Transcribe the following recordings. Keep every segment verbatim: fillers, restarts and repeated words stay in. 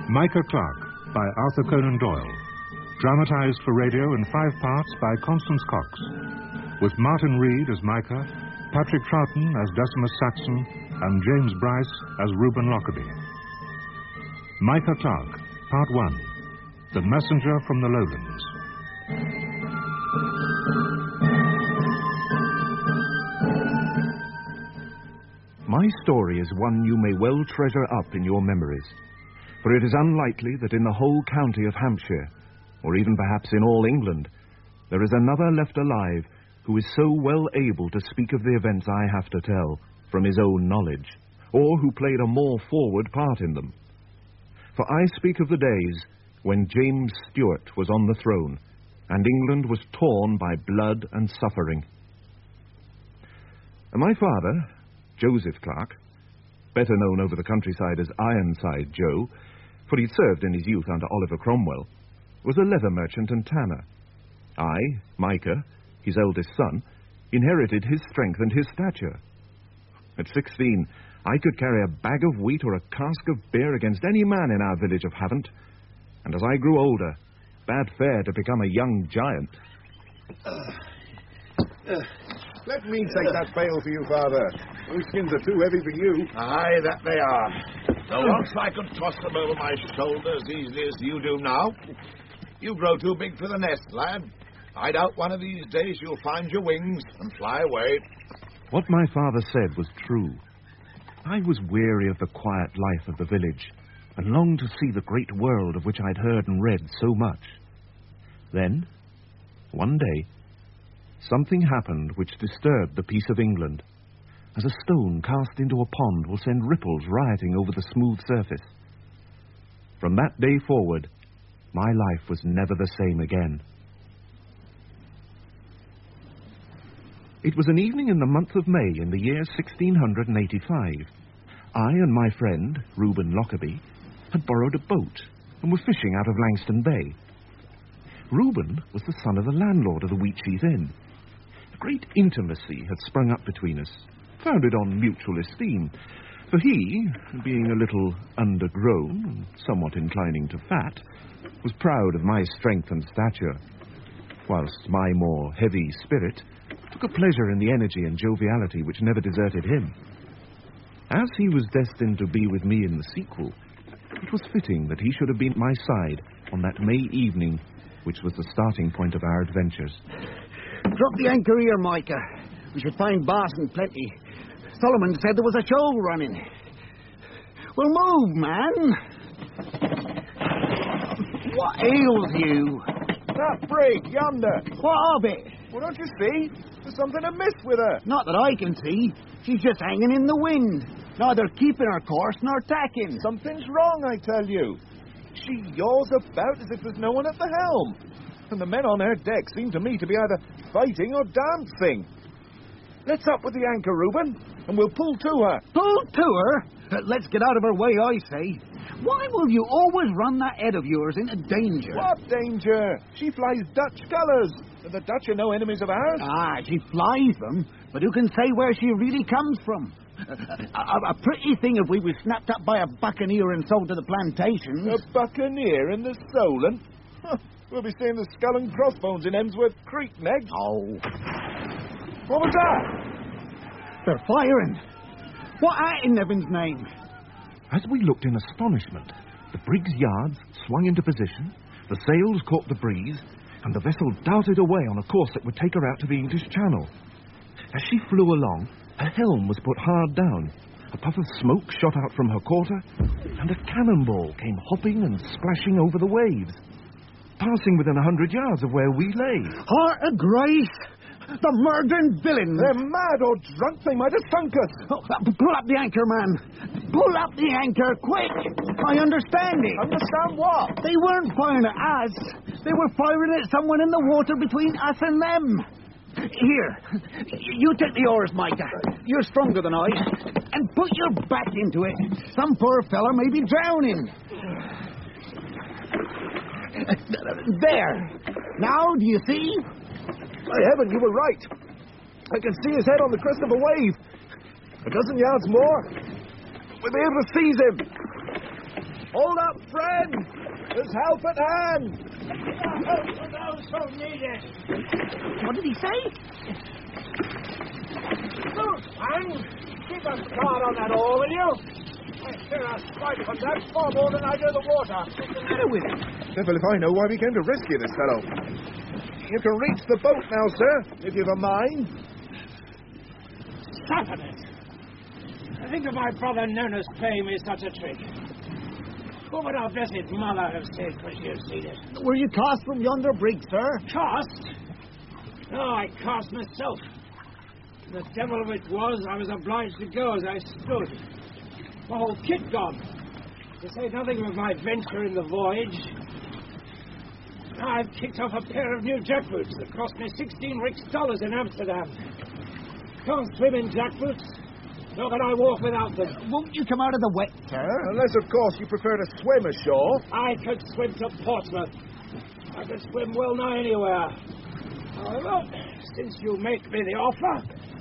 Micah Clarke by Arthur Conan Doyle. Dramatized for radio in five parts by Constance Cox. With Martin Reed as Micah, Patrick Troughton as Decimus Saxon, and James Bryce as Reuben Lockerbie. Micah Clarke, Part one. The Messenger from the Lowlands. My story is one you may well treasure up in your memories, for it is unlikely that in the whole county of Hampshire, or even perhaps in all England, there is another left alive who is so well able to speak of the events I have to tell from his own knowledge, or who played a more forward part in them. For I speak of the days when James Stuart was on the throne, and England was torn by blood and suffering. And my father, Joseph Clarke, better known over the countryside as Ironside Joe, for he'd served in his youth under Oliver Cromwell, was a leather merchant and tanner. I, Micah, his eldest son, inherited his strength and his stature. At sixteen, I could carry a bag of wheat or a cask of beer against any man in our village of Havant, and as I grew older, bade fair to become a young giant. Uh, uh, let me take that pail for you, Father. Those skins are too heavy for you. Aye, that they are. So once I could toss them over my shoulder as easily as you do now, you grow too big for the nest, lad. I doubt one of these days you'll find your wings and fly away. What my father said was true. I was weary of the quiet life of the village, and longed to see the great world of which I'd heard and read so much. Then, one day, something happened which disturbed the peace of England, as a stone cast into a pond will send ripples rioting over the smooth surface. From that day forward, my life was never the same again. It was an evening in the month of May in the year sixteen eighty-five. I and my friend, Reuben Lockerbie, had borrowed a boat and were fishing out of Langston Bay. Reuben was the son of the landlord of the Wheatsheaf Inn. A great intimacy had sprung up between us, founded on mutual esteem, for he, being a little undergrown and somewhat inclining to fat, was proud of my strength and stature, whilst my more heavy spirit took a pleasure in the energy and joviality which never deserted him. As he was destined to be with me in the sequel, it was fitting that he should have been at my side on that May evening, which was the starting point of our adventures. Drop the anchor here, Micah. We should find Bass in plenty. Solomon said there was a show running. Well, move, man. What ails you? That brig, yonder. What of it? Well, don't you see? There's something amiss with her. Not that I can see. She's just hanging in the wind. Neither keeping her course nor tacking. Something's wrong, I tell you. She yaws about as if there's no one at the helm. And the men on her deck seem to me to be either fighting or dancing. Let's up with the anchor, Reuben, and we'll pull to her. Pull to her? Uh, let's get out of her way, I say. Why will you always run that head of yours into danger? What danger? She flies Dutch colours. And the Dutch are no enemies of ours. Ah, she flies them, but who can say where she really comes from? Uh, a, a pretty thing if we were snapped up by a buccaneer and sold to the plantations. A buccaneer in the Solent? Huh, we'll be seeing the skull and crossbones in Emsworth Creek next. Oh. What was that? They're firing. What at in heaven's name? As we looked in astonishment, the brig's yards swung into position, the sails caught the breeze, and the vessel darted away on a course that would take her out to the English Channel. As she flew along, her helm was put hard down, a puff of smoke shot out from her quarter, and a cannonball came hopping and splashing over the waves, passing within a hundred yards of where we lay. Heart of grace! The murdering villains! They're mad or drunk. They might have sunk us. Oh, pull up the anchor, man. Pull up the anchor, quick. I understand it. Understand what? They weren't firing at us. They were firing at someone in the water between us and them. Here, you take the oars, Micah. You're stronger than I. And put your back into it. Some poor fella may be drowning. There. Now, do you see? By heaven, you were right. I can see his head on the crest of a wave. A dozen yards more. We'll be able to seize him. Hold up, friend! There's help at hand! Help for those who need it. What did he say? Move, man. Keep a guard on that oar, will you? I hear a strike from that far more than I do the water. What's the matter with him? Devil if I know why we came to rescue this fellow. You can reach the boat now, sir, if you've a mind. Suffer it. Think of my brother Nonus playing me such a trick. What would our blessed mother have said when she had seen it? Were you cast from yonder brig, sir? Cast? No, I cast myself. The devil of it was, I was obliged to go as I stood. My whole kit gone. To say nothing of my venture in the voyage. Now I've kicked off a pair of new jackboots that cost me sixteen rix dollars in Amsterdam. Can't swim in jackboots. Nor can I walk without them. Won't you come out of the wet, sir? Unless, of course, you prefer to swim ashore. I could swim to Portsmouth. I could swim well nigh anywhere. However, since you make me the offer...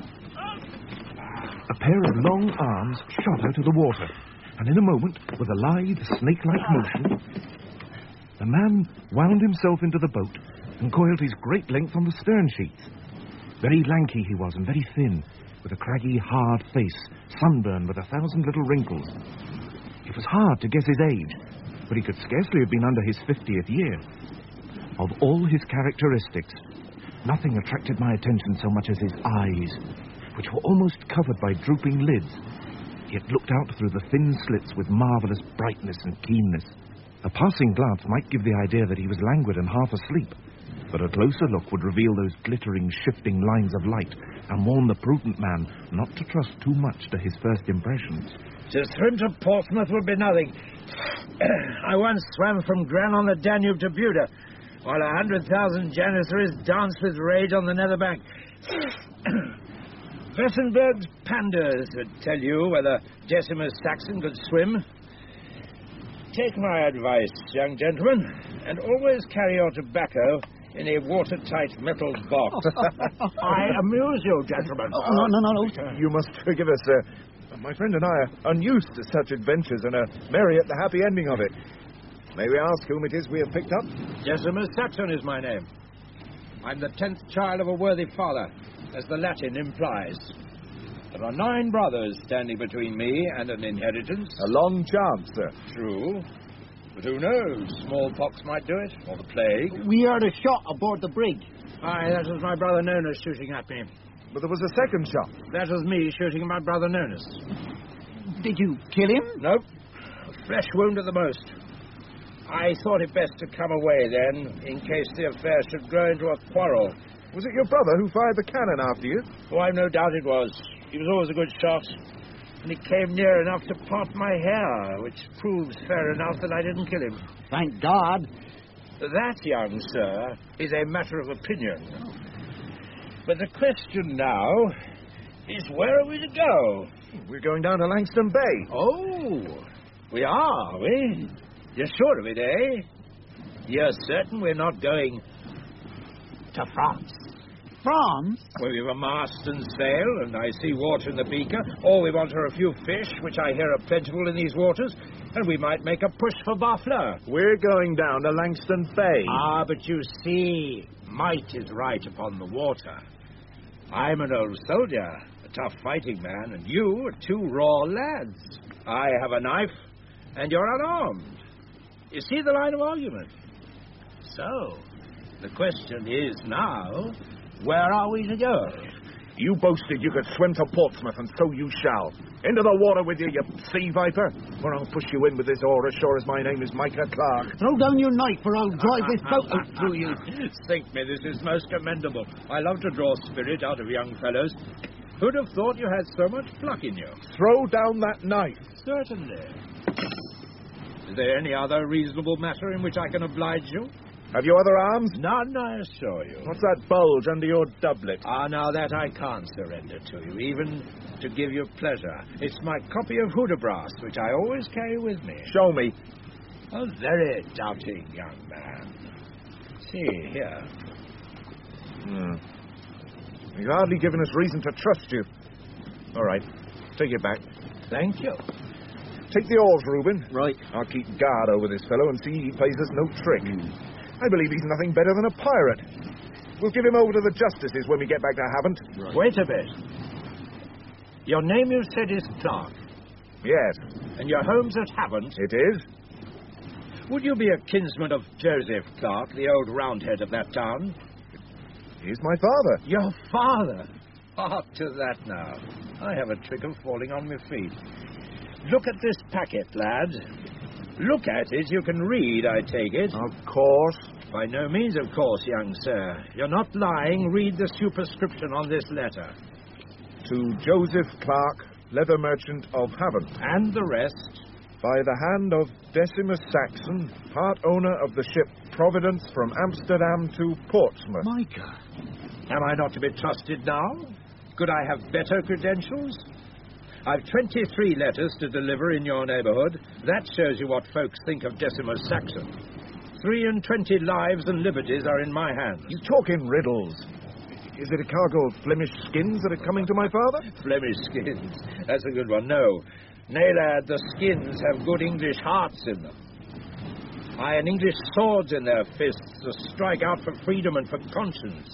A pair of long arms shot out of the water, and in a moment, with a lithe, snake-like motion, the man wound himself into the boat and coiled his great length on the stern sheets. Very lanky he was and very thin, with a craggy, hard face, sunburned with a thousand little wrinkles. It was hard to guess his age, but he could scarcely have been under his fiftieth year. Of all his characteristics, nothing attracted my attention so much as his eyes, which were almost covered by drooping lids, yet looked out through the thin slits with marvellous brightness and keenness. A passing glance might give the idea that he was languid and half asleep, but a closer look would reveal those glittering, shifting lines of light and warn the prudent man not to trust too much to his first impressions. To swim to Portsmouth would be nothing. I once swam from Gran on the Danube to Buda, while a hundred thousand Janissaries danced with rage on the nether bank. Wessenberg's Panders would tell you whether Decimus Saxon could swim. Take my advice, young gentlemen, and always carry your tobacco in a watertight metal box. I amuse you, gentlemen. Oh, no, no, no, no. You must forgive us, sir. My friend and I are unused to such adventures and are merry at the happy ending of it. May we ask whom it is we have picked up? Decimus Saxon is my name. I'm the tenth child of a worthy father, as the Latin implies. There are nine brothers standing between me and an inheritance. A long chance, sir. True. But who knows? Smallpox might do it, or the plague. We heard a shot aboard the brig. Aye, that was my brother Nonus shooting at me. But there was a second shot. That was me shooting at my brother Nonus. Did you kill him? Nope. A flesh wound at the most. I thought it best to come away then, in case the affair should grow into a quarrel. Was it your brother who fired the cannon after you? Oh, I've no doubt it was. He was always a good shot. And he came near enough to part my hair, which proves fair enough that I didn't kill him. Thank God. That, young sir, is a matter of opinion. But the question now is, where are we to go? We're going down to Langston Bay. Oh, we are, are we? You're sure of it, eh? You're certain we're not going to France? France? Well, we've a mast and sail, and I see water in the beaker. All we want are a few fish, which I hear are plentiful in these waters, and we might make a push for Barfleur. We're going down to Langston Bay. Ah, but you see, might is right upon the water. I'm an old soldier, a tough fighting man, and you are two raw lads. I have a knife, and you're unarmed. You see the line of argument? So, the question is now, where are we to go? You boasted you could swim to Portsmouth, and so you shall. Into the water with you, you sea viper, or I'll push you in with this oar as sure as my name is Micah Clark. Throw down your knife, or I'll drive this boat out through you. Think me, this is most commendable. I love to draw spirit out of young fellows. Who'd have thought you had so much pluck in you? Throw down that knife. Certainly. Is there any other reasonable matter in which I can oblige you? Have you other arms? None, I assure you. What's that bulge under your doublet? Ah, now that I can't surrender to you, even to give you pleasure. It's my copy of Hudibras, which I always carry with me. Show me. A very doubting young man. See, here. Hmm. You've hardly given us reason to trust you. All right. Take it back. Thank you. Take the oars, Reuben. Right. I'll keep guard over this fellow and see he plays us no trick. I believe he's nothing better than a pirate. We'll give him over to the justices when we get back to Havant. Right. Wait a bit. Your name, you said, is Clark. Yes. And your home's at Havant? It is. Would you be a kinsman of Joseph Clark, the old roundhead of that town? He's my father. Your father? Hark to that now. I have a trick of falling on my feet. Look at this packet, lad. Look at it. You can read, I take it. Of course. By no means, of course, young sir. You're not lying. Read the superscription on this letter. To Joseph Clark, leather merchant of Havant. And the rest? By the hand of Decimus Saxon, part owner of the ship Providence from Amsterdam to Portsmouth. Micah. Am I not to be trusted now? Could I have better credentials? I've twenty-three letters to deliver in your neighbourhood. That shows you what folks think of Decimus Saxon. Three and twenty lives and liberties are in my hands. You talk in riddles. Is it a cargo of Flemish skins that are coming to my father? Flemish skins? That's a good one. No. Nay, lad, the skins have good English hearts in them. Aye, and English swords in their fists to strike out for freedom and for conscience.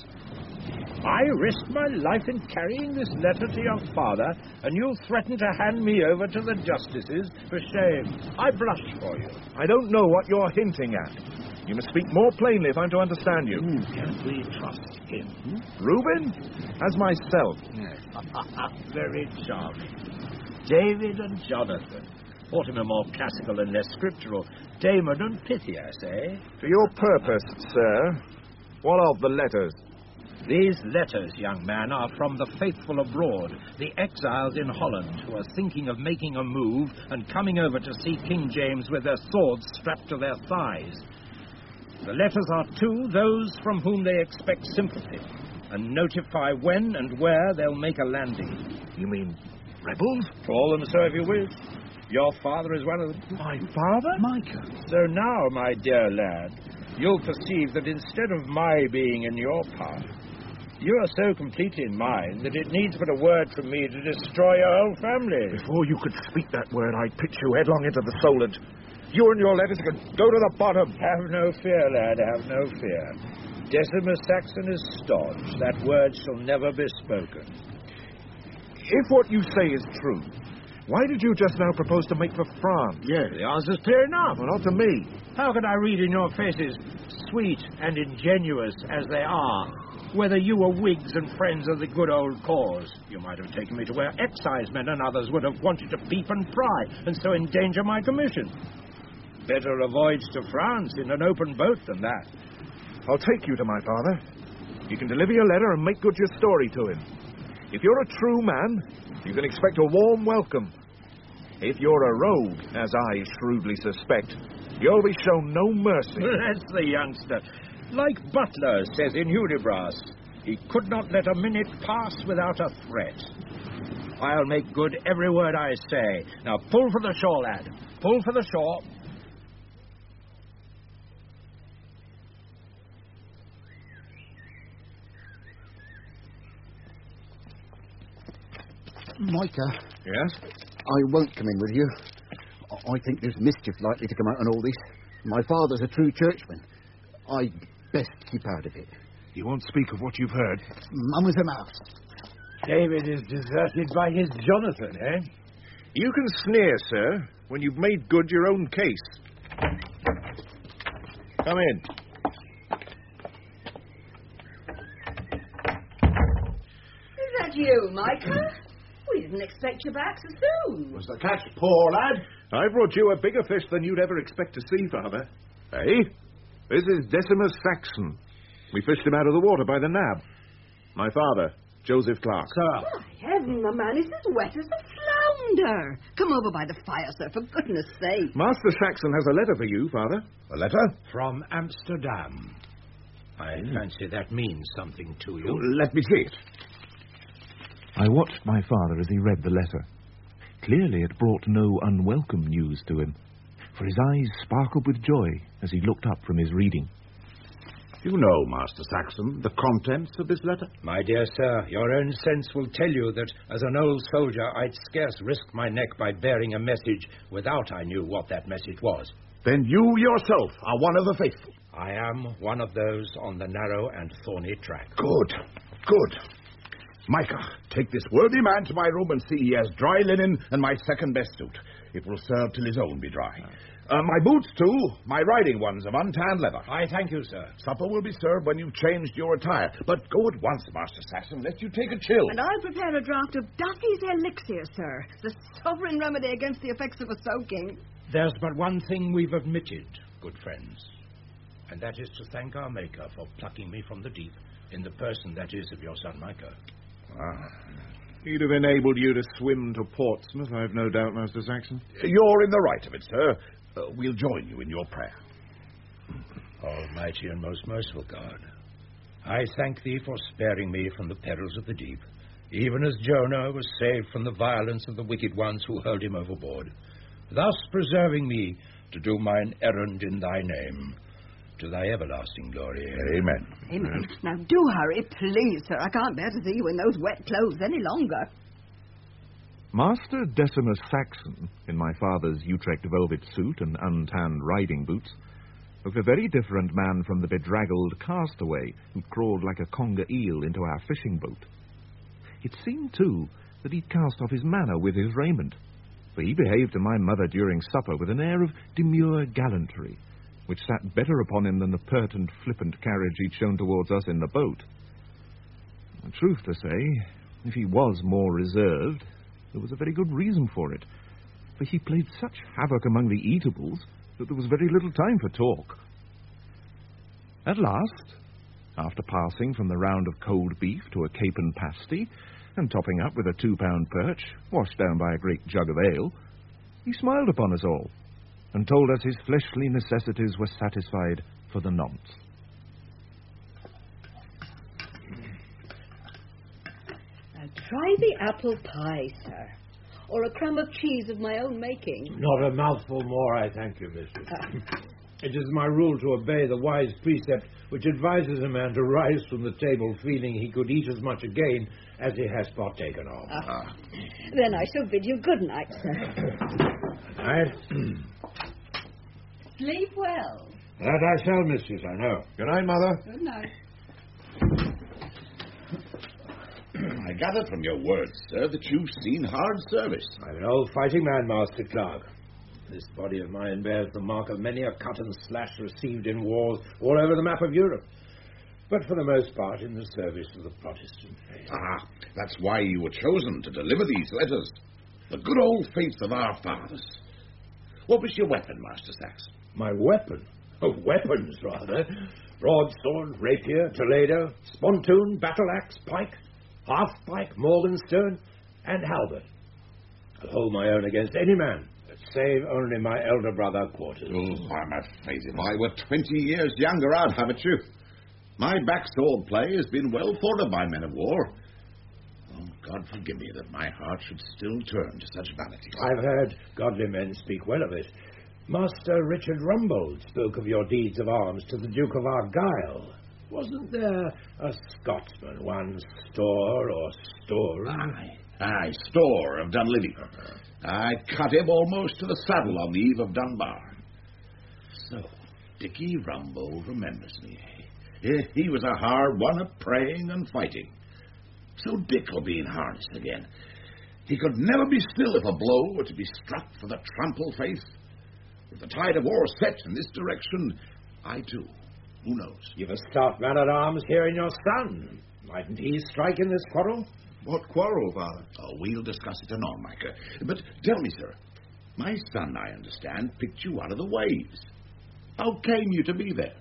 I risked my life in carrying this letter to your father, and you threaten to hand me over to the justices for shame. I blush for you. I don't know what you're hinting at. You must speak more plainly if I'm to understand you. Mm, can we trust him? Reuben? As myself. Yes. Very charming. David and Jonathan. Mortimer more classical and less scriptural. Damon and Pythias, eh? To your purpose, sir. What of the letters? These letters, young man, are from the faithful abroad, the exiles in Holland, who are thinking of making a move and coming over to see King James with their swords strapped to their thighs. The letters are to those from whom they expect sympathy, and notify when and where they'll make a landing. You mean rebels? Call them so if you wish. Your father is one of them. My father? Micah. So now, my dear lad, you'll perceive that instead of my being in your power, you are so completely in mine that it needs but a word from me to destroy your whole family. Before you could speak that word, I'd pitch you headlong into the Solent. You and your letters could go to the bottom. Have no fear, lad, have no fear. Decimus Saxon is staunch. That word shall never be spoken. If what you say is true, why did you just now propose to make for France? Yes, the answer's clear enough. Well, not to me. How could I read in your faces, sweet and ingenuous as they are, whether you were Whigs and friends of the good old cause? You might have taken me to where excisemen and others would have wanted to peep and pry, and so endanger my commission. Better a voyage to France in an open boat than that. I'll take you to my father. You can deliver your letter and make good your story to him. If you're a true man, you can expect a warm welcome. If you're a rogue, as I shrewdly suspect, you'll be shown no mercy. That's the youngster. Like Butler says in Hudibras, he could not let a minute pass without a threat. I'll make good every word I say. Now pull for the shore, lad. Pull for the shore. Micah. Yes? I won't come in with you. I think there's mischief likely to come out on all this. My father's a true churchman. I'd best keep out of it. You won't speak of what you've heard? Mum was a mouse. David is deserted by his Jonathan, eh? You can sneer, sir, when you've made good your own case. Come in. Is that you, Micah? We didn't expect you back so soon. Was the catch poor, lad? I brought you a bigger fish than you'd ever expect to see, Father. Eh? This is Decimus Saxon. We fished him out of the water by the nab. My father, Joseph Clark. Sir. Oh, heaven, the man is as wet as a flounder. Come over by the fire, sir, for goodness sake. Master Saxon has a letter for you, Father. A letter? From Amsterdam. I fancy that means something to you. Let me see it. I watched my father as he read the letter. Clearly it brought no unwelcome news to him, for his eyes sparkled with joy as he looked up from his reading. You know, Master Saxon, the contents of this letter? My dear sir, your own sense will tell you that as an old soldier I'd scarce risk my neck by bearing a message without I knew what that message was. Then you yourself are one of the faithful. I am one of those on the narrow and thorny track. Good, good. Micah, take this worthy man to my room and see he has dry linen and my second best suit. It will serve till his own be dry. Uh, my boots, too, my riding ones of untanned leather. I thank you, sir. Supper will be served when you've changed your attire. But go at once, Master Saxon, lest you take a chill. And I'll prepare a draught of Duffy's elixir, sir. The sovereign remedy against the effects of a soaking. There's but one thing we've admitted, good friends, and that is to thank our Maker for plucking me from the deep in the person, that is, of your son Micah. Ah. He'd have enabled you to swim to Portsmouth, I've no doubt, Master Saxon. You're in the right of it, sir. Uh, we'll join you in your prayer. Almighty and most merciful God, I thank thee for sparing me from the perils of the deep, even as Jonah was saved from the violence of the wicked ones who hurled him overboard, thus preserving me to do mine errand in thy name, to thy everlasting glory. Amen. Amen. Now, do hurry, please, sir. I can't bear to see you in those wet clothes any longer. Master Decimus Saxon, in my father's Utrecht velvet suit and untanned riding boots, looked a very different man from the bedraggled castaway who crawled like a conger eel into our fishing boat. It seemed, too, that he'd cast off his manner with his raiment, for he behaved to my mother during supper with an air of demure gallantry, which sat better upon him than the pert and flippant carriage he'd shown towards us in the boat. The truth to say, if he was more reserved, there was a very good reason for it, for he played such havoc among the eatables that there was very little time for talk. At last, after passing from the round of cold beef to a capon pasty, and topping up with a two-pound perch, washed down by a great jug of ale, he smiled upon us all, and told us his fleshly necessities were satisfied for the nonce. Now, try the apple pie, sir. Or a crumb of cheese of my own making. Not a mouthful more, I thank you, mistress. Uh. It is my rule to obey the wise precept which advises a man to rise from the table feeling he could eat as much again as he has partaken of. Uh. Then I shall bid you good night, sir. Good night. Sleep well. That I shall, mistress, I know. Good night, Mother. Good night. I gathered from your words, sir, that you've seen hard service. I'm an old fighting man, Master Clark. This body of mine bears the mark of many a cut and slash received in wars all over the map of Europe, but for the most part in the service of the Protestant faith. Ah, that's why you were chosen to deliver these letters. The good old faith of our fathers. What was your weapon, Master Saxon? My weapon? Oh, weapons, rather. Broadsword, rapier, toledo, spontoon, battle-axe, pike, half-pike, morgenstern, and halberd. I'll hold my own against any man, but save only my elder brother Quarters. Oh, I'm afraid if I were twenty years younger, I'd have it you. My backsword play has been well thought of by men of war. Oh, God forgive me that my heart should still turn to such vanities. I've heard godly men speak well of it. Master Richard Rumbold spoke of your deeds of arms to the Duke of Argyle. Wasn't there a Scotsman, one Storr or Storr? Aye, aye, Storr of Dunlevy. I cut him almost to the saddle on the eve of Dunbar. So, Dickie Rumbold remembers me. He, he was a hard one at praying and fighting. So Dick will be in harness again. He could never be still if a blow were to be struck for the trample faith. If the tide of war sets in this direction, I too. Who knows? You've a stout man-at-arms here in your son. Mightn't he strike in this quarrel? What quarrel, Father? Oh, we'll discuss it anon, Micah. But tell me, sir, my son, I understand, picked you out of the waves. How came you to be there?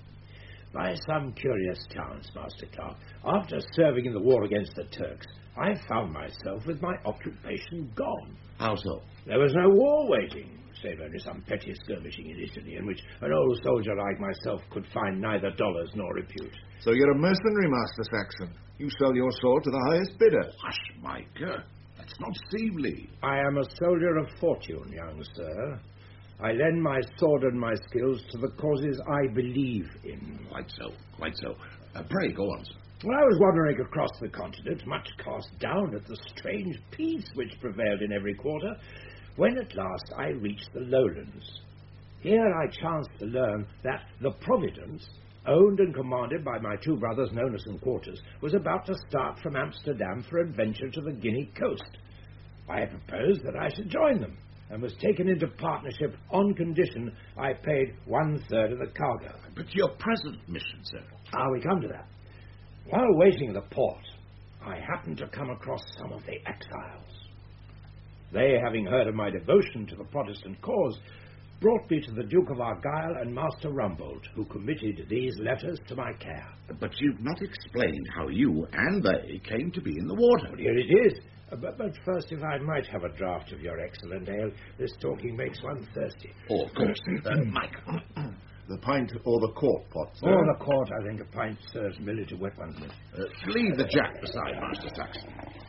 By some curious chance, Master Clark, after serving in the war against the Turks, I found myself with my occupation gone. How so? There was no war waiting, save only some petty skirmishing in Italy, in which an old soldier like myself could find neither dollars nor repute. So you're a mercenary, Master Saxon. You sell your sword to the highest bidder. Hush, Micah. That's not seemly. I am a soldier of fortune, young sir. I lend my sword and my skills to the causes I believe in. Quite so, quite so. Uh, pray, go on, sir. Well, I was wandering across the continent, much cast down at the strange peace which prevailed in every quarter, when at last I reached the lowlands. Here I chanced to learn that the Providence, owned and commanded by my two brothers Nonus and Quartus, was about to start from Amsterdam for adventure to the Guinea coast. I proposed that I should join them, and was taken into partnership on condition I paid one-third of the cargo. But your present mission, sir? Ah, we come to that. While waiting at the port, I happened to come across some of the exiles. They, having heard of my devotion to the Protestant cause, brought me to the Duke of Argyle and Master Rumbold, who committed these letters to my care. But you've not explained how you and they came to be in the water. Well, here it is. Uh, but, but first, if I might have a draught of your excellent ale, this talking makes one thirsty. Oh, of course. uh, Mike. The pint or the quart pot, sir? Or the quart, I think a pint serves merely to wet one's lips. Uh, leave the jack beside Master Saxon.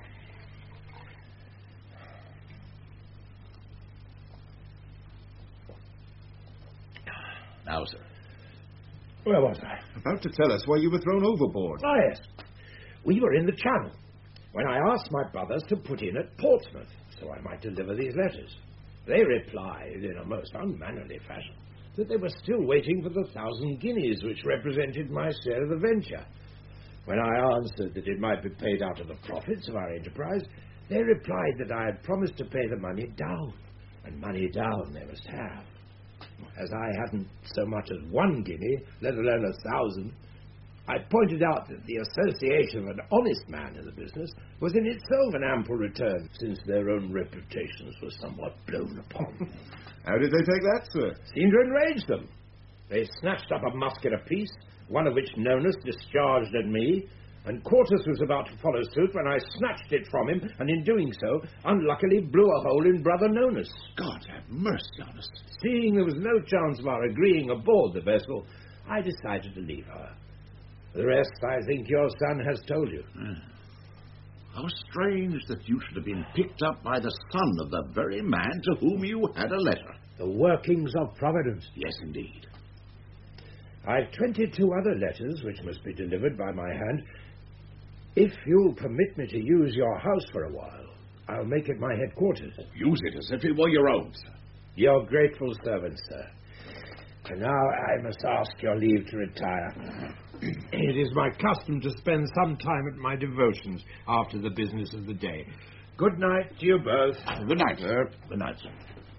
Now, sir. Where was I? About to tell us why you were thrown overboard. Ah, yes. We were in the Channel, when I asked my brothers to put in at Portsmouth, so I might deliver these letters. They replied, in a most unmannerly fashion, that they were still waiting for the thousand guineas which represented my share of the venture. When I answered that it might be paid out of the profits of our enterprise, they replied that I had promised to pay the money down, and money down they must have. As I hadn't so much as one guinea, let alone a thousand, I pointed out that the association of an honest man in the business was in itself an ample return, since their own reputations were somewhat blown upon. How did they take that, sir? Seemed to enrage them. They snatched up a musket apiece, one of which Nonus discharged at me, and Quartus was about to follow suit when I snatched it from him, and in doing so, unluckily blew a hole in brother Nonus. God have mercy on us. Seeing there was no chance of our agreeing aboard the vessel, I decided to leave her. The rest, I think, your son has told you. Mm. How strange that you should have been picked up by the son of the very man to whom you had a letter. The workings of Providence. Yes, indeed. I've twenty-two other letters which must be delivered by my hand. If you'll permit me to use your house for a while, I'll make it my headquarters. Use it as if it were your own, sir. Your grateful servant, sir. And now I must ask your leave to retire. It is my custom to spend some time at my devotions after the business of the day. Good night to you both. Good night, sir. Good night, sir.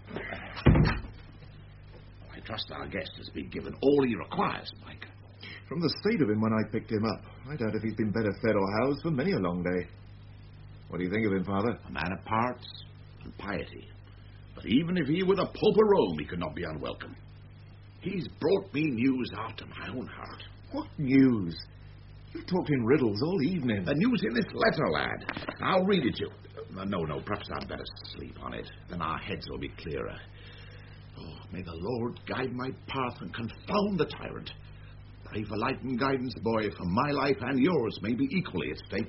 I trust our guest has been given all he requires, Mike. From the state of him when I picked him up, I doubt if he's been better fed or housed for many a long day. What do you think of him, Father? A man of parts and piety. But even if he were the Pope of Rome, he could not be unwelcome. He's brought me news after my own heart. What news? You've talked in riddles all evening. The news in this letter, lad. I'll read it to you. Uh, no, no, perhaps I'd better sleep on it. Then our heads will be clearer. Oh, may the Lord guide my path and confound the tyrant. Pray for light and guidance, boy, for my life and yours may be equally at stake.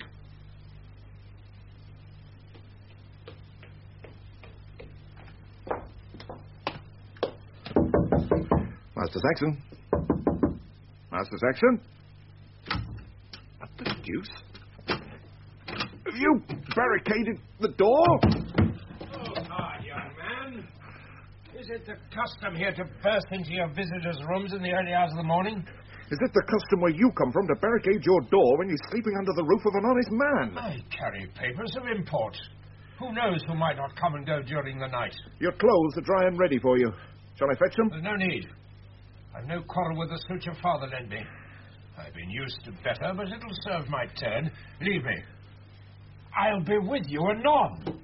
Master Saxon. Master Saxon? What the deuce? Have you barricaded the door? Oh, hi, young man. Is it the custom here to burst into your visitors' rooms in the early hours of the morning? Is it the custom where you come from to barricade your door when you're sleeping under the roof of an honest man? I carry papers of import. Who knows who might not come and go during the night? Your clothes are dry and ready for you. Shall I fetch them? There's no need. I've no quarrel with the suit your father lent me. I've been used to better, but it'll serve my turn. Leave me. I'll be with you anon.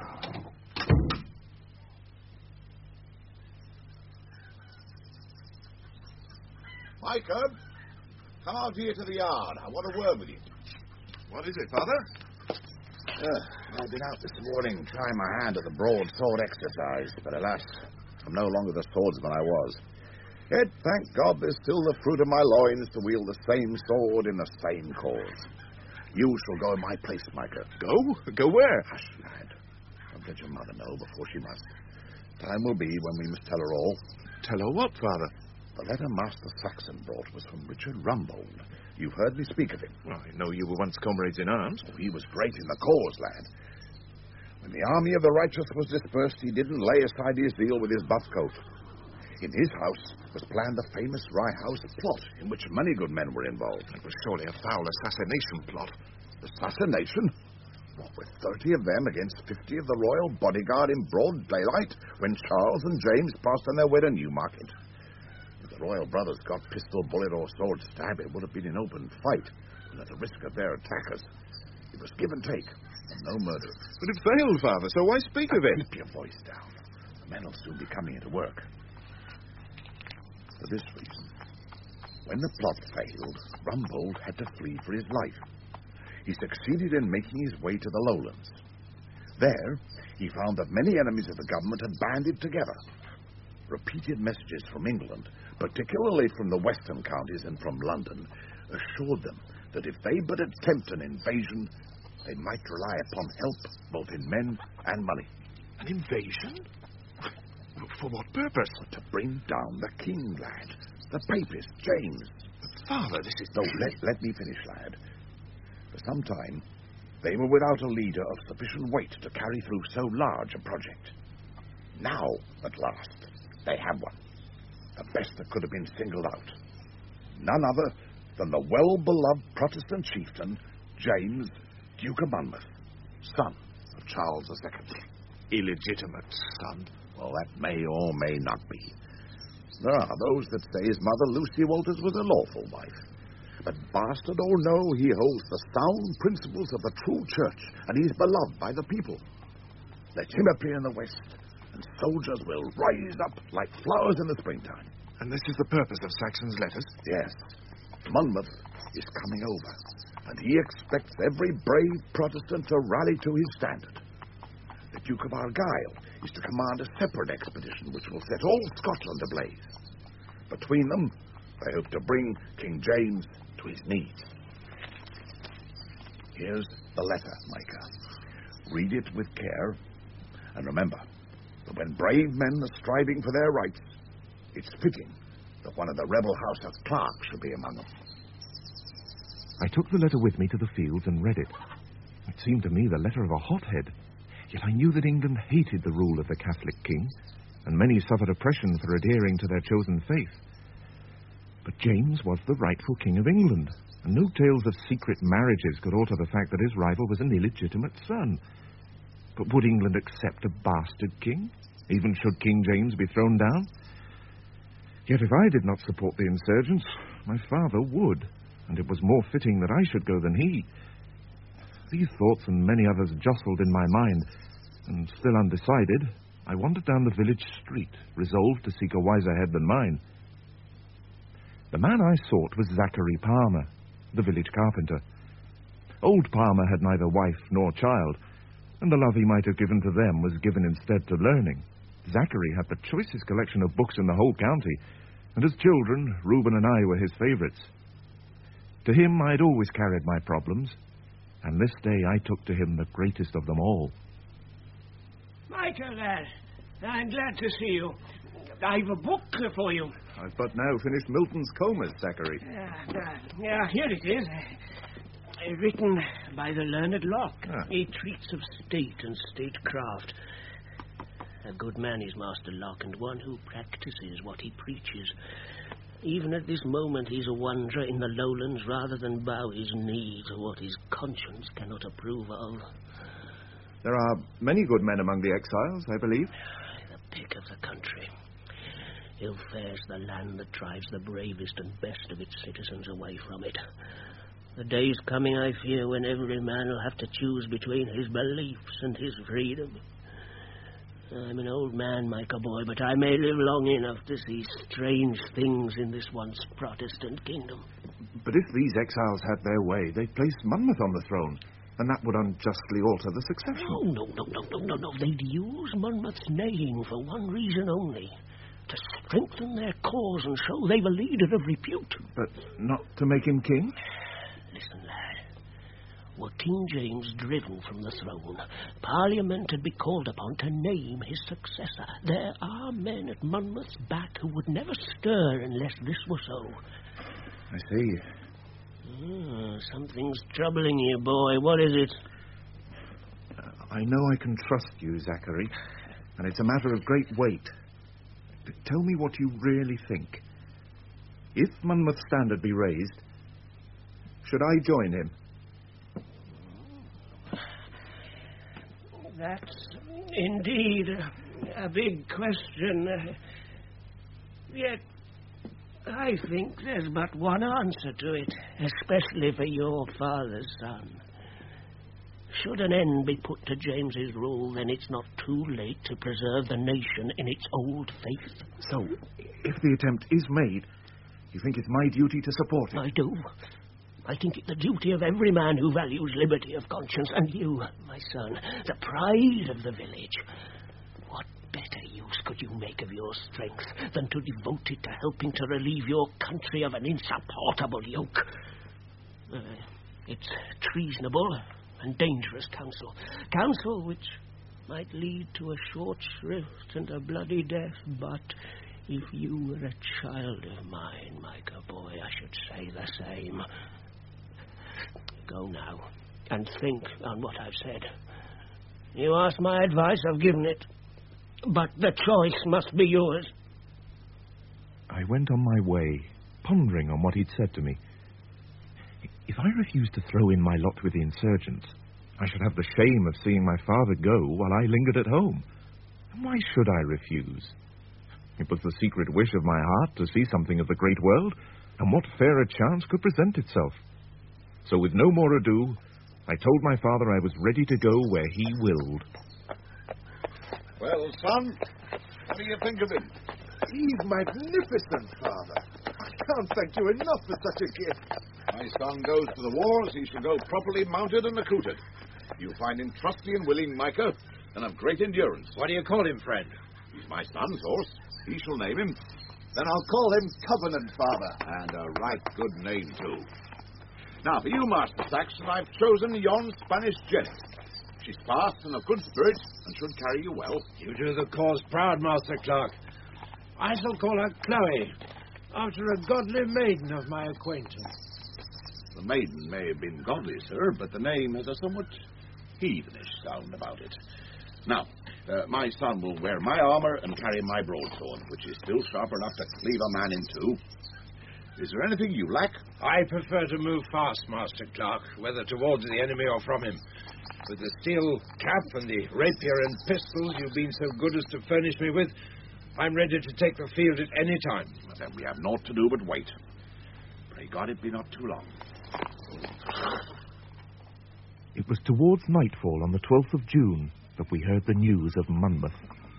Micah, come out here to the yard. I want a word with you. What is it, Father? Uh, I've been out this morning trying my hand at the broadsword exercise, but alas, I'm no longer the swordsman I was. Yet, thank God, there's still the fruit of my loins to wield the same sword in the same cause. You shall go in my place, Micah. Go? Go where? Hush, lad. Don't let your mother know before she must. Time will be when we must tell her all. Tell her what, Father? The letter Master Saxon brought was from Richard Rumbold. You've heard me speak of him. Well, I know you were once comrades in arms. Oh, he was great in the cause, lad. When the army of the righteous was dispersed, he didn't lay aside his zeal with his buff coat. In his house was planned the famous Rye House plot, in which many good men were involved. It was surely a foul assassination plot. Assassination? What, with thirty of them against fifty of the royal bodyguard in broad daylight, when Charles and James passed on their way to Newmarket? If the royal brothers got pistol bullet or sword stab, it would have been an open fight, and at the risk of their attackers. It was give and take, and no murder. But it failed, Father, so why speak of it? Keep your voice down. The men will soon be coming into work. For this reason, when the plot failed, Rumbold had to flee for his life. He succeeded in making his way to the lowlands. There, he found that many enemies of the government had banded together. Repeated messages from England, particularly from the western counties and from London, assured them that if they but attempt an invasion, they might rely upon help both in men and money. An invasion? For what purpose? To bring down the king, lad. The papist, James. But Father, this is... No, let, let me finish, lad. For some time, they were without a leader of sufficient weight to carry through so large a project. Now, at last, they have one. The best that could have been singled out. None other than the well-beloved Protestant chieftain, James, Duke of Monmouth, son of Charles the Second. Illegitimate son? Well, that may or may not be. There are those that say his mother, Lucy Walters, was a lawful wife. But bastard or no, he holds the sound principles of the true church, and he's beloved by the people. Let him appear in the west, and soldiers will rise up like flowers in the springtime. And this is the purpose of Saxon's letters? Yes. Monmouth is coming over, and he expects every brave Protestant to rally to his standard. The Duke of Argyle is to command a separate expedition which will set all Scotland ablaze. Between them, they hope to bring King James to his knees. Here's the letter, Micah. Read it with care, and remember that when brave men are striving for their rights, it's fitting that one of the rebel house of Clark should be among them. I took the letter with me to the fields and read it. It seemed to me the letter of a hothead. Yet I knew that England hated the rule of the Catholic king, and many suffered oppression for adhering to their chosen faith. But James was the rightful king of England, and no tales of secret marriages could alter the fact that his rival was an illegitimate son. But would England accept a bastard king, even should King James be thrown down? Yet if I did not support the insurgents, my father would, and it was more fitting that I should go than he. These thoughts and many others jostled in my mind, and still undecided, I wandered down the village street, resolved to seek a wiser head than mine. The man I sought was Zachary Palmer, the village carpenter. Old Palmer had neither wife nor child, and the love he might have given to them was given instead to learning. Zachary had the choicest collection of books in the whole county, and as children, Reuben and I were his favourites. To him I had always carried my problems, and this day I took to him the greatest of them all. Michael, lad, I'm glad to see you. I've a book for you. I've but now finished Milton's Comus, Zachary. Yeah, uh, yeah, here it is. Uh, written by the learned Locke. Ah. He treats of state and statecraft. A good man is Master Locke, and one who practices what he preaches. Even at this moment he's a wanderer in the lowlands rather than bow his knee to what his conscience cannot approve of. There are many good men among the exiles, I believe. The pick of the country. Ill fares the land that drives the bravest and best of its citizens away from it. The day's coming, I fear, when every man will have to choose between his beliefs and his freedom. I'm an old man, Micah boy, but I may live long enough to see strange things in this once Protestant kingdom. But if these exiles had their way, they'd place Monmouth on the throne, and that would unjustly alter the succession. No, no, no, no, no, no, no. They'd use Monmouth's name for one reason only. To strengthen their cause and show they've a leader of repute. But not to make him king? Listen, lad. were King James driven from the throne, Parliament had been called upon to name his successor. There are men at Monmouth's back who would never stir unless this were so. I see. Ah, something's troubling you, boy. What is it? Uh, I know I can trust you, Zachary, and it's a matter of great weight. But tell me what you really think. If Monmouth's standard be raised, should I join him? That's indeed a, a big question. Uh, yet, I think there's but one answer to it, especially for your father's son. Should an end be put to James's rule, then it's not too late to preserve the nation in its old faith. So, if the attempt is made, you think it's my duty to support it? I do. I think it the duty of every man who values liberty of conscience, and you, my son, the pride of the village. What better use could you make of your strength than to devote it to helping to relieve your country of an insupportable yoke? Uh, it's treasonable and dangerous counsel. Counsel which might lead to a short shrift and a bloody death, but if you were a child of mine, Micah boy, I should say the same. Go now, and think on what I've said. You asked my advice, I've given it. But the choice must be yours. I went on my way, pondering on what he'd said to me. If I refused to throw in my lot with the insurgents, I should have the shame of seeing my father go while I lingered at home. And why should I refuse? It was the secret wish of my heart to see something of the great world, and what fairer chance could present itself? So with no more ado, I told my father I was ready to go where he willed. Well, son, what do you think of him? He's magnificent, Father. I can't thank you enough for such a gift. My son goes to the wars, he shall go properly mounted and accoutred. You'll find him trusty and willing, Micah, and of great endurance. What do you call him, friend? He's my son's horse. He shall name him. Then I'll call him Covenant, Father. And a right good name, too. Now, for you, Master Saxon, I've chosen yon Spanish jennet. She's fast and of good spirit, and should carry you well. You do the cause proud, Master Clark. I shall call her Chloe, after a godly maiden of my acquaintance. The maiden may have been godly, sir, but the name has a somewhat heathenish sound about it. Now, uh, my son will wear my armour and carry my broadsword, which is still sharp enough to cleave a man in two. Is there anything you lack? I prefer to move fast, Master Clark, whether towards the enemy or from him. With the steel cap and the rapier and pistols you've been so good as to furnish me with, I'm ready to take the field at any time. Well, then we have naught to do but wait. Pray God it be not too long. It was towards nightfall on the twelfth of June that we heard the news of Monmouth.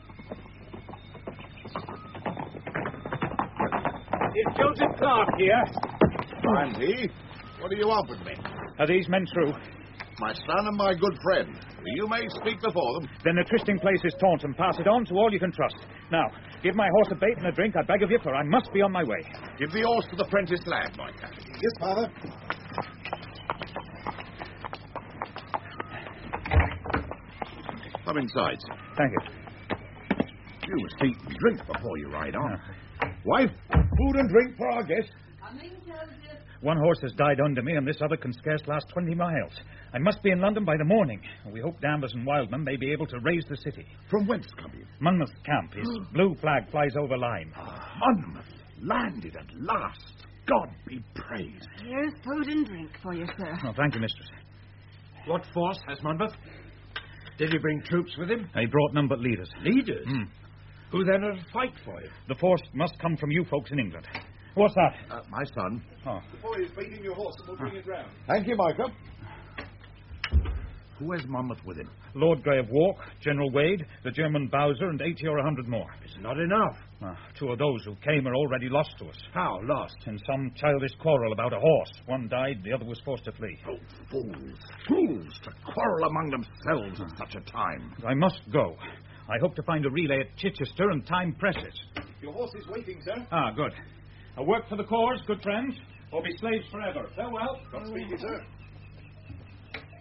Is Joseph Clark here? I'm he. What do you want with me? Are these men true? My son and my good friend. You may speak before them. Then the trysting place is Taunton. Pass it on to all you can trust. Now, give my horse a bait and a drink, I beg of you, for I must be on my way. Give the horse to the prentice lad, Micah. Yes, Father. Come inside, sir. Thank you. You must eat and drink before you ride on. Wife, food and drink for our guest. Coming, Joseph. One horse has died under me, and this other can scarce last twenty miles. I must be in London by the morning. We hope Danvers and Wildman may be able to raise the city. From whence come you? Monmouth camp. His blue flag flies over Lyme. Ah, Monmouth, landed at last. God be praised. Here's food and drink for you, sir. Oh, thank you, mistress. What force has Monmouth? Did he bring troops with him? He brought none but leaders. Leaders? Mm. Who then are to fight for him? The force must come from you folks in England. What's that? Uh, my son. Oh. The boy is baiting your horse and will bring it round. Thank you, Micah. Who has Monmouth with him? Lord Grey of Wark, General Wade, the German Bowser, and eighty or a hundred more. It's not enough. Ah, two of those who came are already lost to us. How lost? In some childish quarrel about a horse. One died, the other was forced to flee. Oh, fools, fools, to quarrel among themselves at such a time. I must go. I hope to find a relay at Chichester, and time presses. Your horse is waiting, sir. Ah, good. A work for the cause, good friends, or be slaves forever. Farewell. Godspeed, you, sir.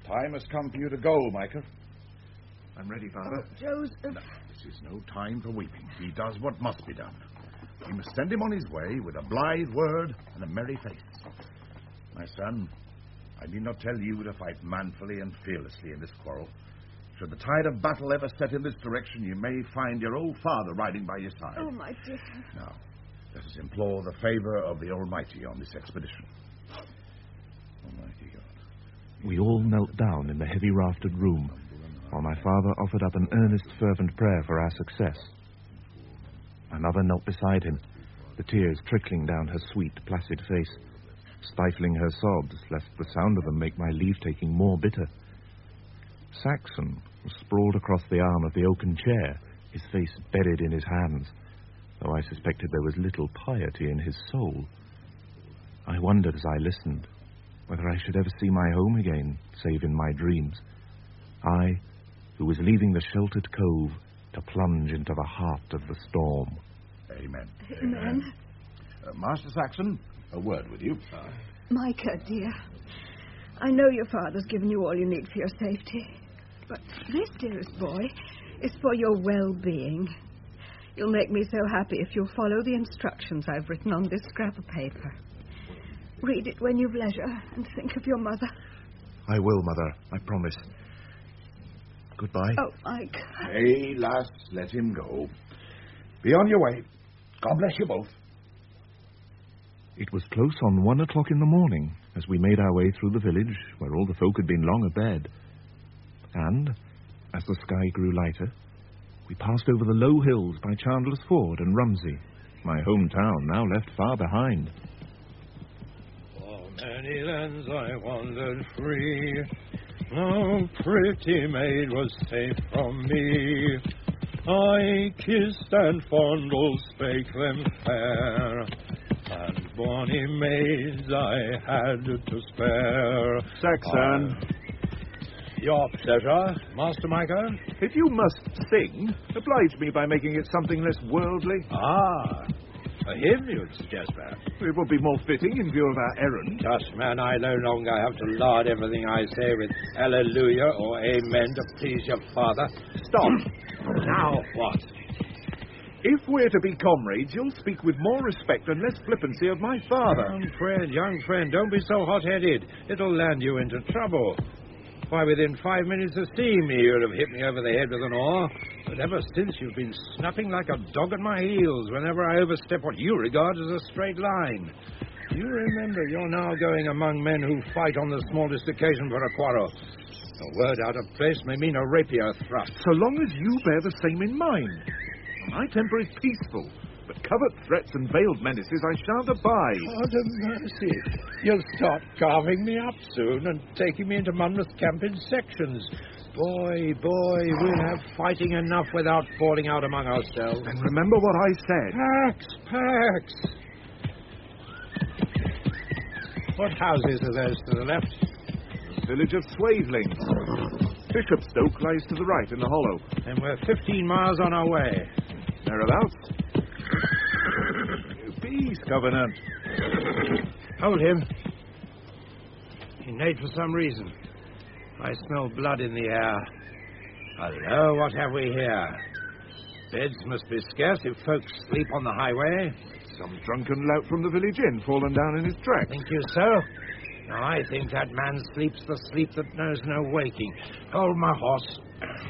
Time has come for you to go, Micah. I'm ready, Father. Oh, Joseph. No, this is no time for weeping. He does what must be done. We must send him on his way with a blithe word and a merry face. My son, I need not tell you to fight manfully and fearlessly in this quarrel. Should the tide of battle ever set in this direction, you may find your old father riding by your side. Oh, my dear. Now, let us implore the favor of the Almighty on this expedition. Almighty God. We all knelt down in the heavy raftered room, while my father offered up an earnest, fervent prayer for our success. My mother knelt beside him, the tears trickling down her sweet, placid face, stifling her sobs, lest the sound of them make my leave-taking more bitter. Saxon was sprawled across the arm of the oaken chair, his face buried in his hands, though I suspected there was little piety in his soul. I wondered as I listened whether I should ever see my home again, save in my dreams. I, who was leaving the sheltered cove to plunge into the heart of the storm. Amen. Amen. Uh, Master Saxon, a word with you. Uh, Micah, dear, I know your father's given you all you need for your safety, but this, dearest boy, is for your well-being. You'll make me so happy if you'll follow the instructions I've written on this scrap of paper. Read it when you've leisure and think of your mother. I will, Mother, I promise. Goodbye. Oh, Mike. Hey, lass, let him go. Be on your way. God bless you both. It was close on one o'clock in the morning as we made our way through the village where all the folk had been long abed. And, as the sky grew lighter, we passed over the low hills by Chandler's Ford and Rumsey, my hometown now left far behind. For many lands I wandered free, no pretty maid was safe from me. I kissed and fondled, spake them fair, and bonny maids I had to spare. Saxon. I... Your pleasure, Master Micah. If you must sing, oblige me by making it something less worldly. Ah, a hymn, you'd suggest, man. It would be more fitting in view of our errand. Just, man, I no longer have to lard everything I say with hallelujah or amen to please your father. Stop. Now what? If we're to be comrades, you'll speak with more respect and less flippancy of my father. Young friend, young friend, don't be so hot-headed. It'll land you into trouble. Why, within five minutes of seeing me, you'd have hit me over the head with an oar. But ever since, you've been snapping like a dog at my heels whenever I overstep what you regard as a straight line. You remember, you're now going among men who fight on the smallest occasion for a quarrel. A word out of place may mean a rapier thrust. So long as you bear the same in mind. My temper is peaceful, but covert threats and veiled menaces I shan't abide. God of mercy. You'll start carving me up soon and taking me into Monmouth camp in sections. Boy, boy, we'll have fighting enough without falling out among ourselves. And remember what I said. Pax, Pax. What houses are those to the left? The village of Swavelings. Bishopstoke lies to the right in the hollow. And we're fifteen miles on our way. Thereabouts. Peace, Covenant. Hold him. He neighed for some reason. I smell blood in the air. Hello, what have we here? Beds must be scarce if folks sleep on the highway. Some drunken lout from the village inn fallen down in his tracks. Think you so? Now, I think that man sleeps the sleep that knows no waking. Hold my horse.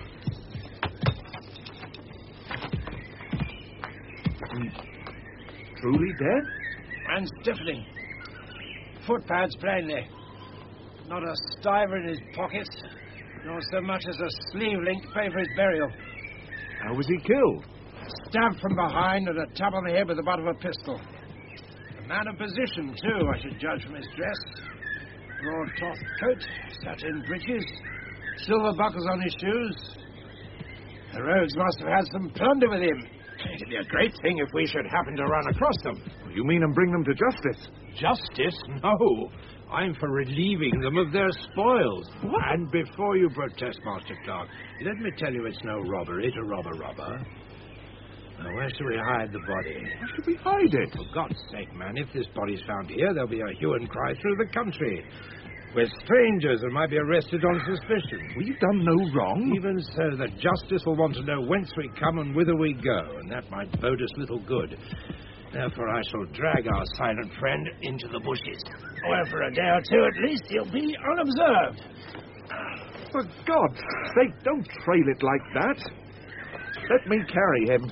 Truly dead? And stiffening. Footpads plainly. Not a stiver in his pockets, nor so much as a sleeve link to pay for his burial. How was he killed? Stabbed from behind and a tap on the head with the butt of a pistol. A man of position, too, I should judge from his dress. Broad-topped coat, satin breeches, silver buckles on his shoes. The rogues must have had some plunder with him. It'd be a great thing if we should happen to run across them. You mean and bring them to justice? Justice? No. I'm for relieving them of their spoils. What? And before you protest, Master Clark, let me tell you it's no robbery to rob a robber. Now, where shall we hide the body? Where should we hide it? For God's sake, man, if this body's found here, there'll be a hue and cry through the country. We're strangers and might be arrested on suspicion. We've done no wrong. Even so, the justice will want to know whence we come and whither we go, and that might bode us little good. Therefore, I shall drag our silent friend into the bushes, where for a day or two at least he'll be unobserved. For God's sake, don't trail it like that. Let me carry him.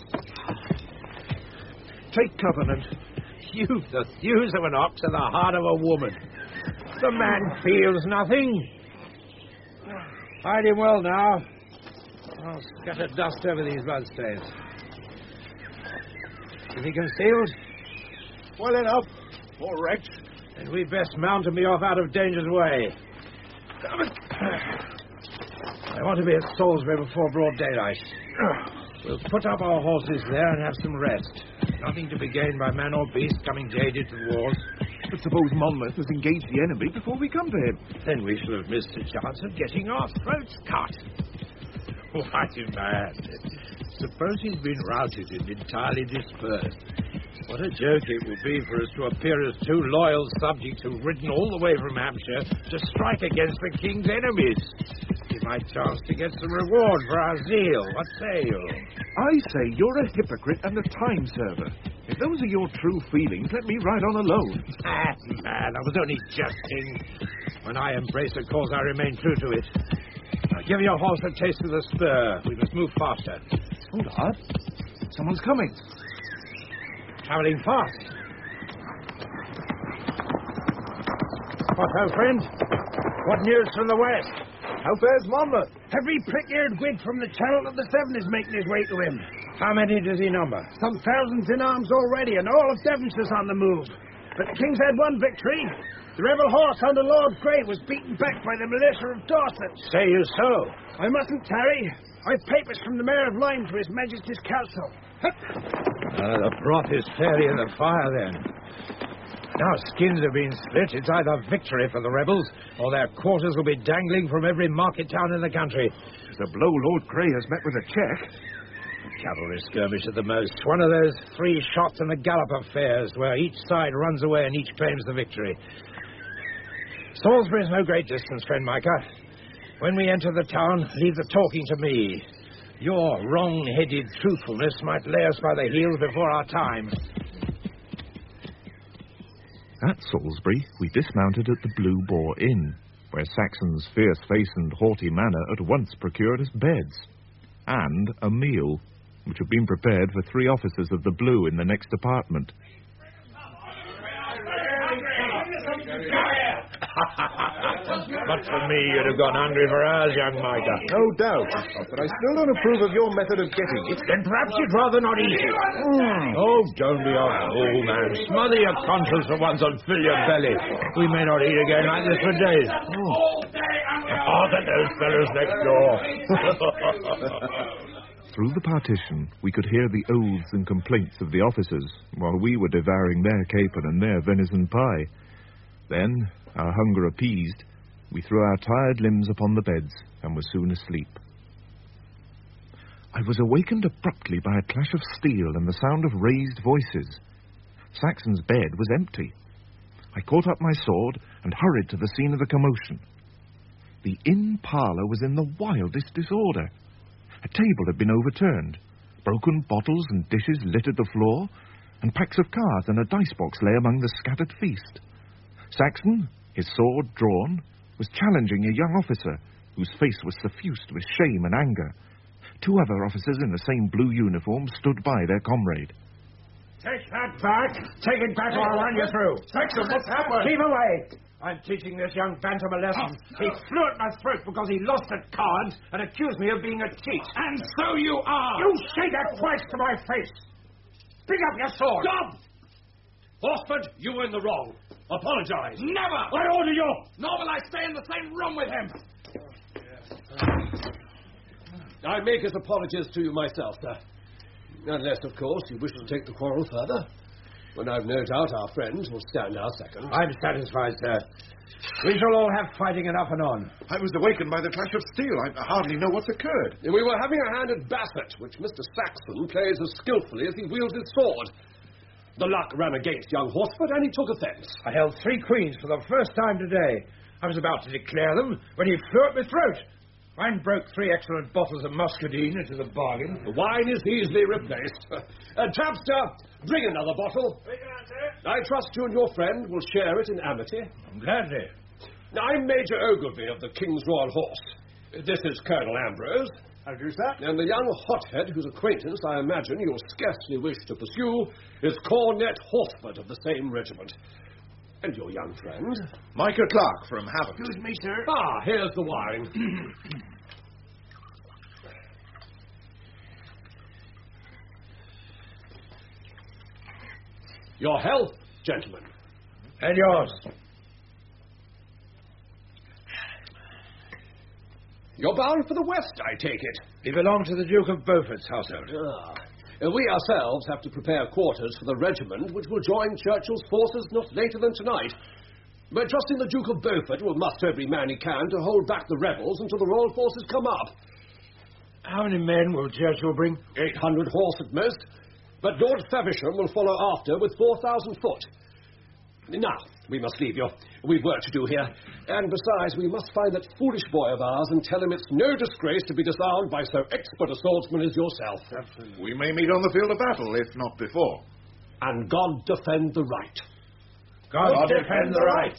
Take Covenant. You've the thews of an ox and the heart of a woman. The man feels nothing. Hide him well now. I'll scatter dust over these bloodstains. Is he concealed? Well enough, poor wretch. Then we'd best mount and be off out of danger's way. I want to be at Salisbury before broad daylight. We'll put up our horses there and have some rest. Nothing to be gained by man or beast coming jaded to the wars. But suppose Monmouth has engaged the enemy before we come to him? Then we shall have missed a chance of getting our throats cut. Why, man, suppose he's been routed and entirely dispersed. What a joke it would be for us to appear as two loyal subjects who've ridden all the way from Hampshire to strike against the king's enemies. We might chance to get some reward for our zeal. What say you? I say you're a hypocrite and a time server. If those are your true feelings, let me ride on alone. Ah, man, I was only jesting. When I embrace a cause, I remain true to it. Now, give your horse a taste of the spur. We must move faster. Hold on. Someone's coming. Travelling fast. What ho, friend? What news from the west? How fares Monmouth? Every prick-eared Whig from the Channel to the Severn is making his way to him. How many does he number? Some thousands in arms already, and all of Devonshire's on the move. But the King's had one victory. The rebel horse under Lord Grey was beaten back by the militia of Dorset. Say you so? I mustn't tarry. I've papers from the Mayor of Lyme to His Majesty's Council. Uh, the broth is fairly in the fire, then. Now skins have been split, it's either victory for the rebels, or their quarters will be dangling from every market town in the country. The blow Lord Grey has met with a check. Cavalry skirmish at the most. One of those three shots and a gallop affairs, where each side runs away and each claims the victory. Salisbury's no great distance, friend Micah. When we enter the town, leave the talking to me. Your wrong-headed truthfulness might lay us by the heels before our time. At Salisbury, we dismounted at the Blue Boar Inn, where Saxon's fierce face and haughty manner at once procured us beds, and a meal, which had been prepared for three officers of the Blue in the next apartment. But for me, you'd have gone hungry for hours, young Micah. No doubt. But I still don't approve of your method of getting it. Then perhaps you'd rather not eat it. Mm. Oh, don't be a fool, man. Smother your conscience for once and fill your belly. We may not eat again like this for days. Oh, oh that those fellows next door. Through the partition, we could hear the oaths and complaints of the officers, while we were devouring their capon and their venison pie. Then, our hunger appeased, we threw our tired limbs upon the beds and were soon asleep. I was awakened abruptly by a clash of steel and the sound of raised voices. Saxon's bed was empty. I caught up my sword and hurried to the scene of the commotion. The inn parlour was in the wildest disorder. A table had been overturned. Broken bottles and dishes littered the floor, and packs of cards and a dice box lay among the scattered feast. Saxon, his sword drawn, was challenging a young officer whose face was suffused with shame and anger. Two other officers in the same blue uniform stood by their comrade. Take that back! Take it back or I'll run you through! Saxon, what's happened? Keep away! I'm teaching this young bantam a lesson. He flew at my throat because he lost at cards and accused me of being a cheat. And so you are! You say that twice to my face! Pick up your sword! Stop! Horsford, you were in the wrong. Apologize. Never! I order you! Nor will I stay in the same room with him. I make his apologies to you myself, sir. Unless, of course, you wish to take the quarrel further. When I've no doubt our friends will stand our second. I'm satisfied, sir. We shall all have fighting enough and on. I was awakened by the clash of steel. I hardly know what's occurred. We were having a hand at basset, which Mister Saxon plays as skillfully as he wields his sword. The luck ran against young Horsford, and he took offence. I held three queens for the first time today. I was about to declare them when he flew at my throat. I broke three excellent bottles of muscadine into the bargain. The wine is easily replaced. Uh, Tapster, bring another bottle. I trust you and your friend will share it in amity. Gladly. I'm Major Ogilvy of the King's Royal Horse. This is Colonel Ambrose. How do you, sir? And the young hothead whose acquaintance I imagine you'll scarcely wish to pursue is Cornet Horsford of the same regiment. And your young friend? Micah Clark from Havant. Excuse me, sir. Ah, here's the wine. Your health, gentlemen. And yours. You're bound for the west, I take it. We belong to the Duke of Beaufort's household. Ah. We ourselves have to prepare quarters for the regiment which will join Churchill's forces not later than tonight. But trusting the Duke of Beaufort will muster every man he can to hold back the rebels until the royal forces come up. How many men will Churchill bring? Eight hundred horse at most. But Lord Faversham will follow after with four thousand foot. Now, we must leave you. We've work to do here. And besides, we must find that foolish boy of ours and tell him it's no disgrace to be disarmed by so expert a swordsman as yourself. Absolutely. We may meet on the field of battle, if not before. And God defend the right. God, God defend the right.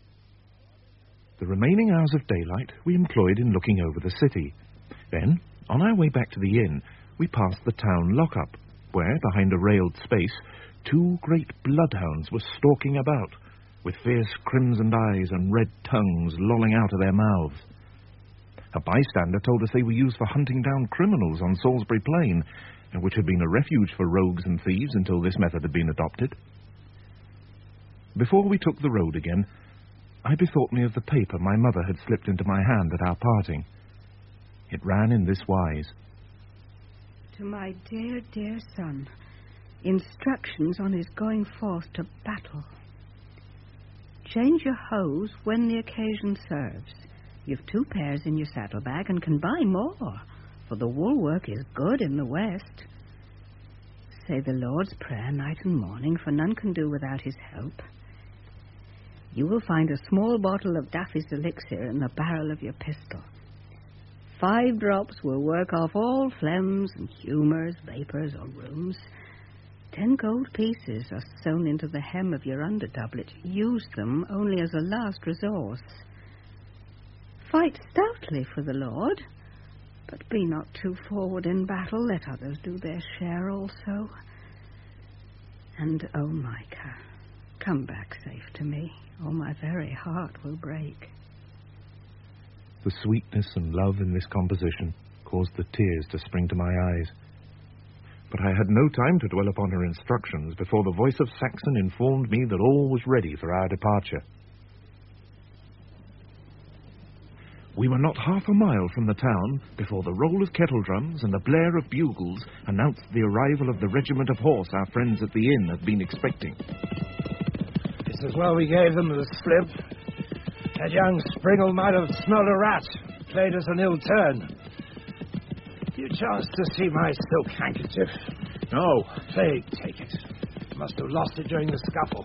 The remaining hours of daylight we employed in looking over the city. Then, on our way back to the inn, we passed the town lockup, where, behind a railed space, two great bloodhounds were stalking about, with fierce crimsoned eyes and red tongues lolling out of their mouths. A bystander told us they were used for hunting down criminals on Salisbury Plain, and which had been a refuge for rogues and thieves until this method had been adopted. Before we took the road again, I bethought me of the paper my mother had slipped into my hand at our parting. It ran in this wise. To my dear, dear son, instructions on his going forth to battle. Change your hose when the occasion serves. You've two pairs in your saddlebag and can buy more, for the wool work is good in the west. Say the Lord's Prayer night and morning, for none can do without his help. You will find a small bottle of Daffy's elixir in the barrel of your pistol. Five drops will work off all phlegms and humours, vapours, or rheums. Ten gold pieces are sewn into the hem of your underdoublet. Use them only as a last resource. Fight stoutly for the Lord, but be not too forward in battle. Let others do their share also. And, oh, Micah, come back safe to me, or my very heart will break. The sweetness and love in this composition caused the tears to spring to my eyes. But I had no time to dwell upon her instructions before the voice of Saxon informed me that all was ready for our departure. We were not half a mile from the town before the roll of kettledrums and the blare of bugles announced the arrival of the regiment of horse our friends at the inn had been expecting. It's as well we gave them the slip. That young Springle might have smelled a rat, played us an ill turn. You chanced to see my silk handkerchief? No. Plague take it. Must have lost it during the scuffle.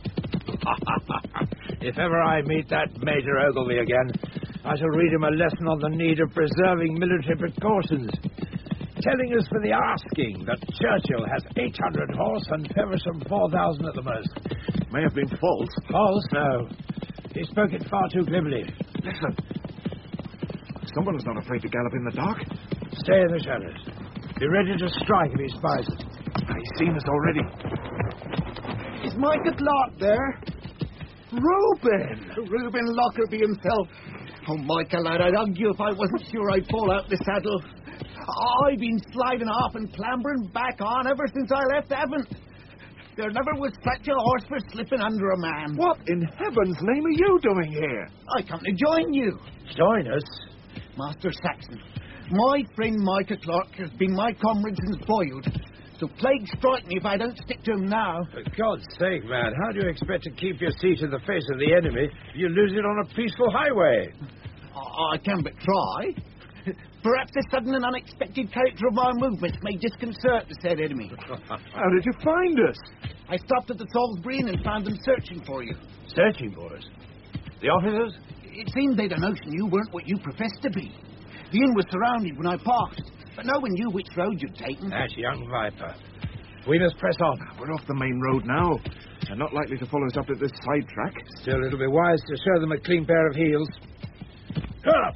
If ever I meet that Major Ogilvy again, I shall read him a lesson on the need of preserving military precautions, telling us for the asking that Churchill has eight hundred horse and Feversham four thousand at the most. May have been false. False? No. He spoke it far too glibly. Listen. Someone's not afraid to gallop in the dark. Stay in the shadows. Be ready to strike if he spies us. He's seen us already. Is Micah Clark there? Reuben! Reuben Lockerby himself. Oh, Micah, lad, I'd hug you if I wasn't sure I'd fall out the saddle. I've been sliding off and clambering back on ever since I left Avon. There never was such a horse for slipping under a man. What in heaven's name are you doing here? I come to join you. Join us? Master Saxon, my friend Micah Clark has been my comrade since boyhood, so plague strike me if I don't stick to him now. For God's sake, man, how do you expect to keep your seat in the face of the enemy if you lose it on a peaceful highway? I, I can but try. Perhaps the sudden and unexpected character of our movements may disconcert the said enemy. How did you find us? I stopped at the Salisbury Inn and found them searching for you. Searching for us? The officers? It seemed they'd a notion you weren't what you professed to be. The inn was surrounded when I passed, but no one knew which road you'd taken. That young viper. We must press on. We're off the main road now. They're not likely to follow us up at this side track. Still, it'll be wise to show them a clean pair of heels. Up!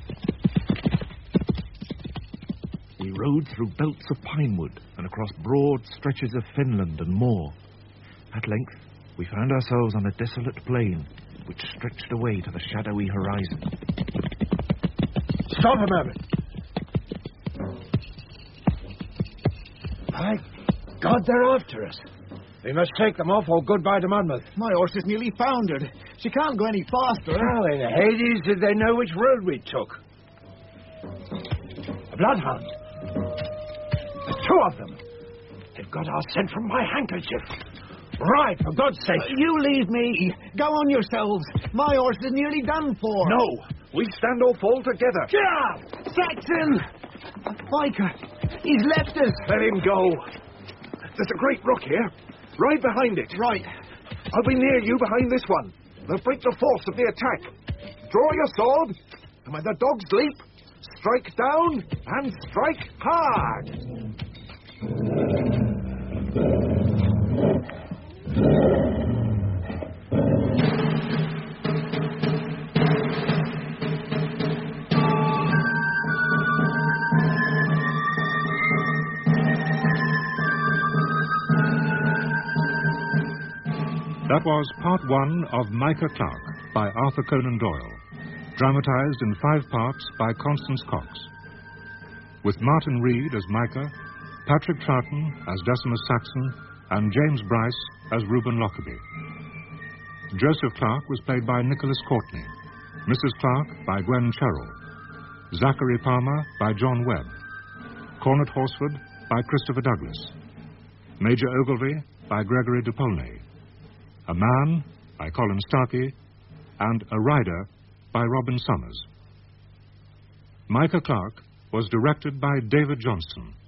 We rode through belts of pinewood and across broad stretches of fenland and moor. At length, we found ourselves on a desolate plain which stretched away to the shadowy horizon. Stop a moment. My God, they're after us. We must take them off or goodbye to Monmouth. My horse is nearly foundered. She can't go any faster. How in Hades did they know which road we took? A bloodhound. There's two of them. They've got our scent from my handkerchief. Right, for God's sake. Uh, you leave me. Go on yourselves. My horse is nearly done for. No, we stand or fall together. Yeah! Saxon! Micah, he's left us. Let him go. There's a great rock here. Right behind it. Right. I'll be near you behind this one. They'll break the force of the attack. Draw your sword, and when the dogs leap, strike down and strike hard. That was part one of Micah Clark by Arthur Conan Doyle, dramatized in five parts by Constance Cox, with Martin Reed as Micah, Patrick Troughton as Decimus Saxon, and James Bryce as Reuben Lockerbie. Joseph Clark was played by Nicholas Courtney, Missus Clark by Gwen Cherrell, Zachary Palmer by John Webb, Cornet Horsford by Christopher Douglas, Major Ogilvy by Gregory DePaulnay, A Man by Colin Starkey, and A Rider by Robin Summers. Micah Clark was directed by David Johnston.